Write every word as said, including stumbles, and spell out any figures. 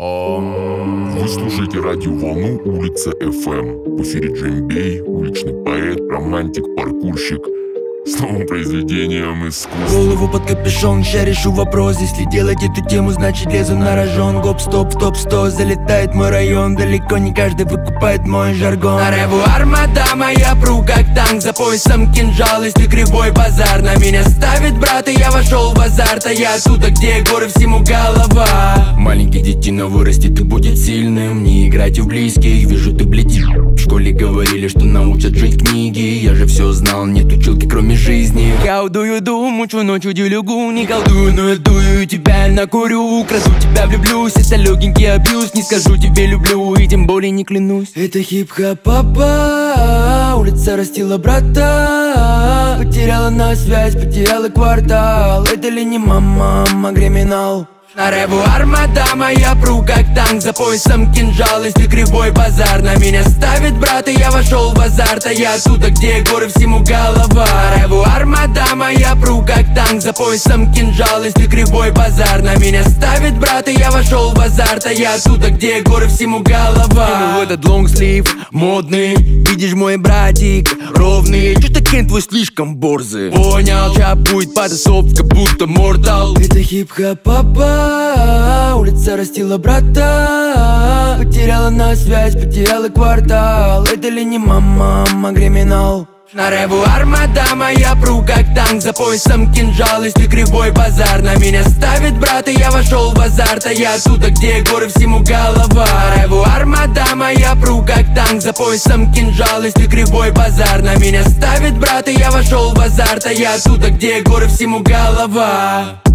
Вы слушаете радиоволну Улица эф эм. В эфире Джеймбей, уличный поэт, романтик, паркурщик с новым произведением искусства. Голову под капюшон, ща решу вопрос. Если делать эту тему, значит лезу на рожон. Гоп-стоп, в топ-сто, залетает мой район. Далеко не каждый выкупает мой жаргон. На реву армада моя, пру как танк. За поясом кинжал, если кривой базар. На меня ставит брат, и я вошел в азарт. А я оттуда, где горы, всему голова. Маленький детина вырастет и будет сильным. Не играйте в близких, вижу ты бледишь. В школе говорили, что научат жить книги. Я же все знал, нет училки кроме жизни. Колдую, думаю, ночью делюгу. Не колдую, но я дую, тебя накурю. Краду тебя, влюблюсь, это легенький абьюз. Не скажу тебе люблю, и тем более не клянусь. Это хип-хоп, папа. Улица растила брата. Потеряла на связь, потеряла квартал. Это ли не мама, мама криминал? На реву армада моя, пру как танк. За поясом кинжал, если кривой базар. На меня ставит брат, и я вошел в азарт. А я оттуда, где горы, всему голова. На реву армада моя, пру как танк. За поясом кинжал, если кривой базар. На меня ставит брат, и я вошел в азарт. А я оттуда, где горы, всему голова. В этот лонгслив модный, видишь мой братик ровный. Чё-то кен твой слишком борзый. Понял, ща будет потасовка, будто мортал. Это хип-хоп, папа. Улица растила брата. Потеряла на связь, потеряла квартал. Это ли не мама, мама криминал? На реву армада моя, пру как танк. За поясом кинжал, если кривой базар. На меня ставит брат, и я вошел в азарт. А я оттуда, где горы, всему голова. На реву армада моя, пру как танк. За поясом кинжал, если кривой базар. На меня ставит брат, и я вошел в азарт. А я оттуда, где горы, всему голова.